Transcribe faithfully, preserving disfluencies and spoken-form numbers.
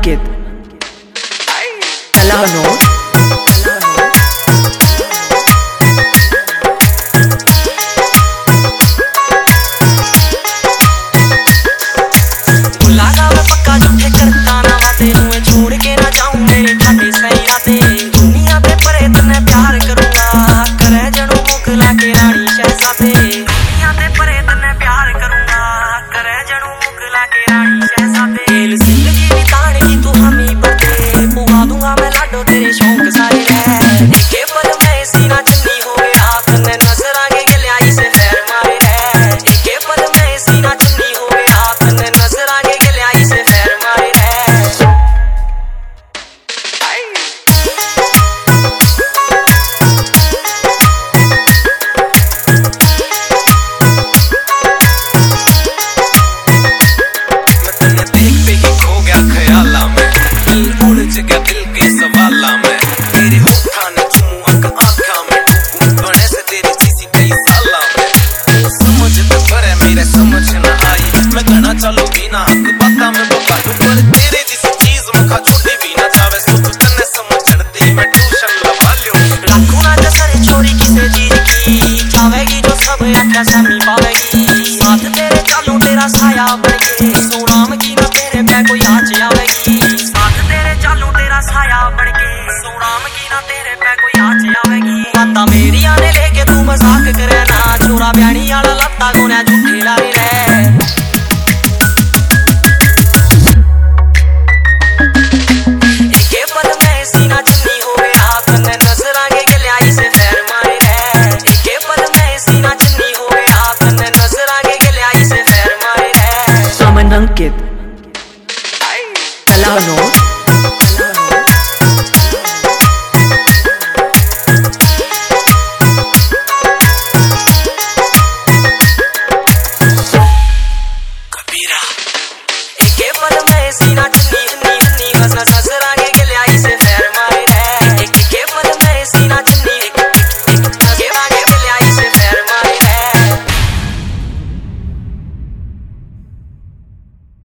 अंकित कलानो छोड़ के ना जाऊं मेरे ठाडे सैया ते दुनिया ते परे तने प्यार करूंगा करे जनू मुगला के रानी शहजादे दुनिया ते परे तने प्यार करूंगा करे जनू मुगला के रानी शहजादे खेल जिंदगी बिताने की तू हमी बते पुआ दूंगा मैं लाडो तेरे शौक सारे है के पल में सीना चन्नी हो गया तने नजर आगे गलिया इसे फैर मारे है के पल में सीना चन्नी हो गया तने नजर आगे गलिया इसे फैर मारे है जगह दिल के सवाला में तेरे होठा ने चुमू अक आँखा में डूबूं गणे से तेरी चीज़ी कई साला में समझ तो करे मेरे समझ न आई मैं गणा चलो बिना हक बाता में बका दूं पर तेरे जिस चीज मखा छुट्टी भी ना जावे सोच तन्ने समझ चढ़ती मैं ट्यूशन लगा ल्यो रखूं ना जसर छोरी किसे चीज की जावेगी जो सब अच्छा समी पावेगी साथ तेरे चालूं तेरा साया बन के सोनाम की ना तेरे पे कोई आज आवेगी साया बढ़ के सोनाम की ना तेरे पे कोई आज आवेगी बाता मेरी आने लेके तू मजाक करे ना छोरा ब्याणी आला लत्ता गोना झूठे लारे रे एके पल में सीना चन्नी हो गया तन्ने नजर आगे गलिया इसे फैर मारे रे एके पल में सीना चन्नी हो गया तन्ने नजर आगे गलिया इसे फैर मारे रे समन अंकित कलानो सीना चन्नी